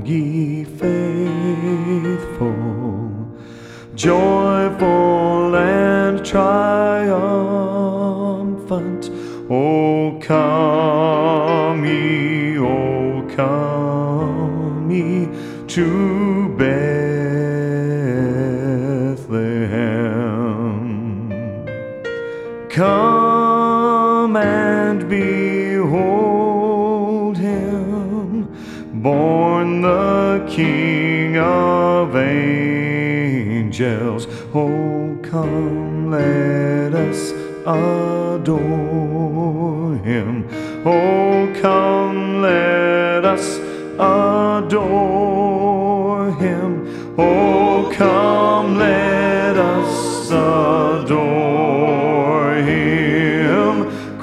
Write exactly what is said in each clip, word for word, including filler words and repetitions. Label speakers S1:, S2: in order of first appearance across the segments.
S1: ye faithful, joyful and triumphant. O come ye, O come ye to Bethlehem. Come and behold him, born the King of angels. Oh, come, let us adore him. Oh, come, let us adore him. Oh, come, let us adore him.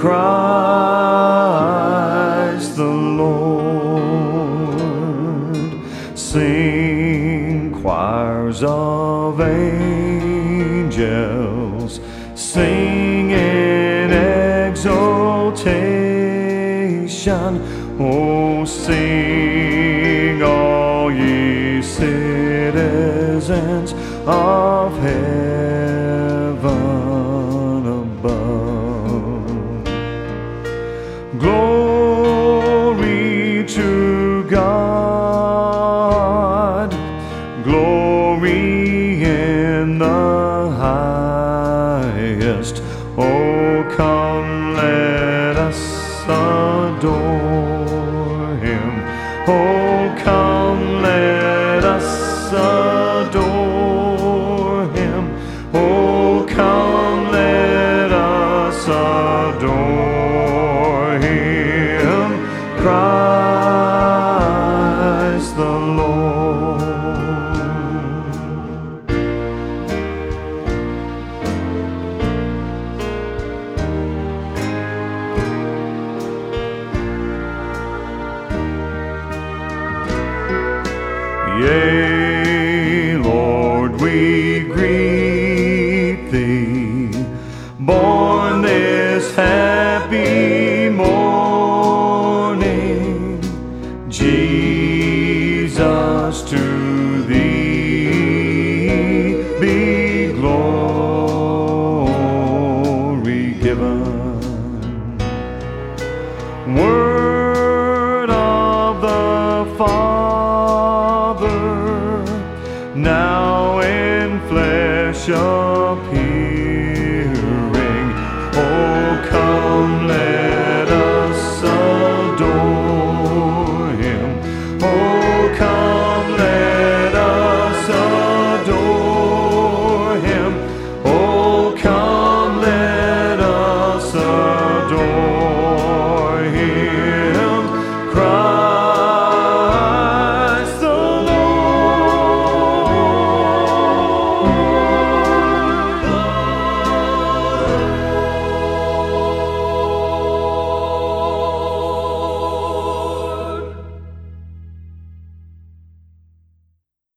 S1: Christ the Lord. Sing, choirs of angels, sing in exaltation. Oh, sing, all ye citizens of heaven above. Glory to God, glory in the highest. Oh, come, let us adore him. Oh, come, let us adore him. Oh, come, let us adore him. Christ the Lord. Yea, Lord, we greet thee, born this happy morning. Jesus, to thee be glory given. Word of the Father, now in flesh